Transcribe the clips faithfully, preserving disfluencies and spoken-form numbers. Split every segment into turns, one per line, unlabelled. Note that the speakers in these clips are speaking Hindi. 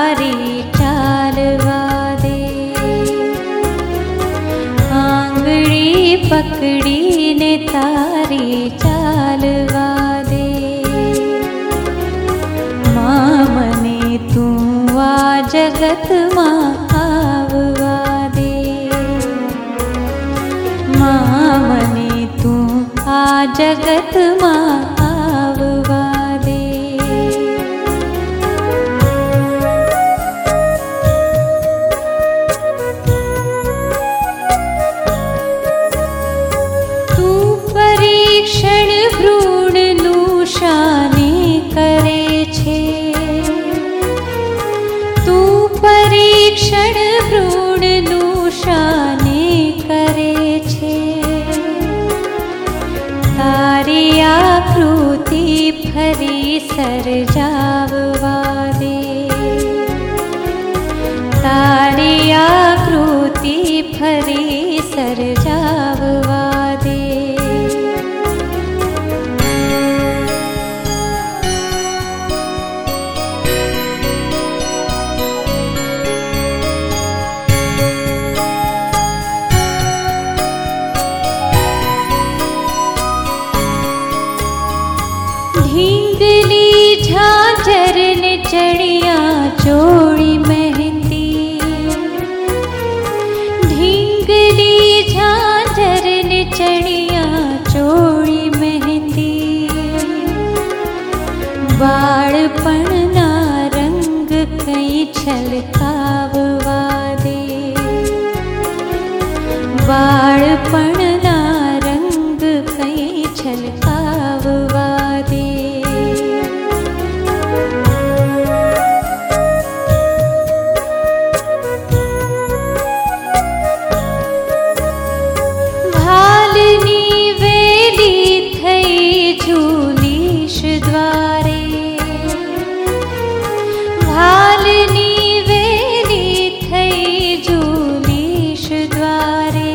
तारी चालवा दे, आंगड़ी पकड़ी ने तारी चालवा दे। माँ मने तू आ जगत माँ आववा दे, माँ मने तू आ जगत माँ आववा दे। तू परीक्षण भ्रूणનું શાને કરે છે, तू परीक्षण भ्रूणનું શાને કરે છે। तारी आकृति फरी सर्जाववा दे, तारी आकृति फरी सर्जाववा दे। ढींगली झांझर ने चढ़िया चोड़ी मेहंदी, ढींगली झांझर ने चढ़िया चोड़ी मेहंदी। बाळपण ना रंग कई छलकाववा दे, बाळपण ना रंग कई छलकाववा दे। भालनी वेली थई झूलीश द्वारे, भालनी वेली थई झूलीश द्वारे।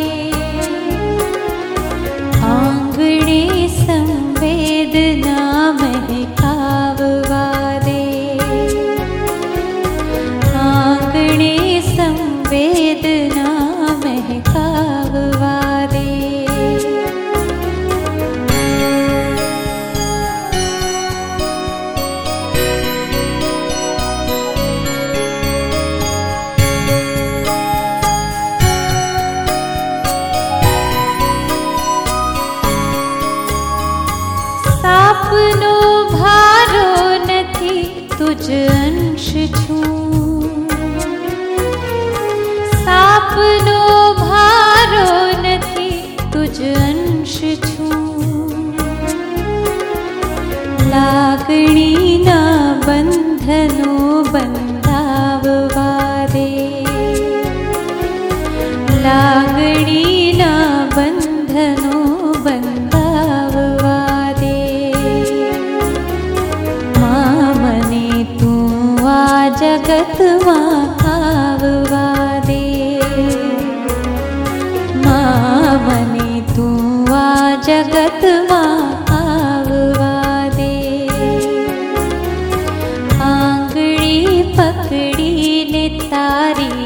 आंगणे संवेदना महकाववा दे, आंगणे संवेदना महकाववा दे। सापनो भारो नथी तुझ अंश छूं, सापनो भारो नथी तुझ अंश छूं। लागणी ना बंधनो बंधाववा दे, लागणी ना बंधनो बंधाववा दे। माँ मने तू आ जगत माँ आववा दे, माँ मने तू आ जगत माँ आववा दे। आंगड़ी पकड़ी ने तारी